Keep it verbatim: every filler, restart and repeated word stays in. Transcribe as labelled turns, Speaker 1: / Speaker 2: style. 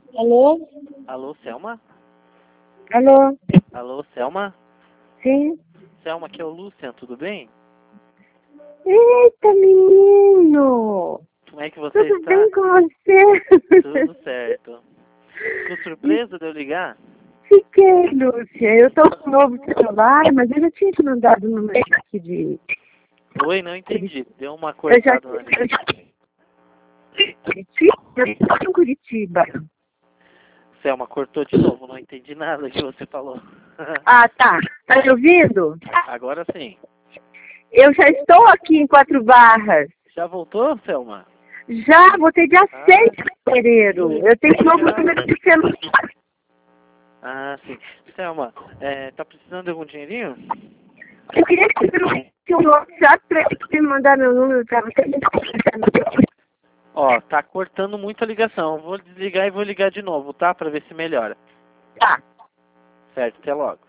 Speaker 1: Alô?
Speaker 2: Alô, Selma?
Speaker 1: Alô?
Speaker 2: Alô, Selma?
Speaker 1: Sim?
Speaker 2: Selma, aqui é o Lucian, tudo bem?
Speaker 1: Eita, menino!
Speaker 2: Como é que você
Speaker 1: Tudo
Speaker 2: está?
Speaker 1: bem com você?
Speaker 2: Tudo certo. Ficou surpresa de eu ligar?
Speaker 1: Fiquei, Lúcia. Eu tô com um novo celular, mas eu já tinha te mandado no número aqui de...
Speaker 2: Oi, não entendi. Deu uma
Speaker 1: Eu já...
Speaker 2: cortada na linha.
Speaker 1: Eu já... Curitiba? Eu tô em Curitiba.
Speaker 2: Selma, cortou de novo, não entendi nada que você falou.
Speaker 1: Ah, tá. Tá me ouvindo?
Speaker 2: Agora sim.
Speaker 1: Eu já estou aqui em Quatro Barras.
Speaker 2: Já voltou, Selma?
Speaker 1: Já, voltei dia
Speaker 2: Ah,
Speaker 1: seis de fevereiro. Eu tenho um novo
Speaker 2: legal.
Speaker 1: número de celular.
Speaker 2: Ah, sim. Selma, é, tá precisando de algum dinheirinho?
Speaker 1: Eu queria que você tinha um WhatsApp pra você me mandar meu número pra você.
Speaker 2: Ó, tá cortando muito a ligação. Vou desligar e vou ligar de novo, tá? Pra ver se melhora.
Speaker 1: Tá.
Speaker 2: Certo, até logo.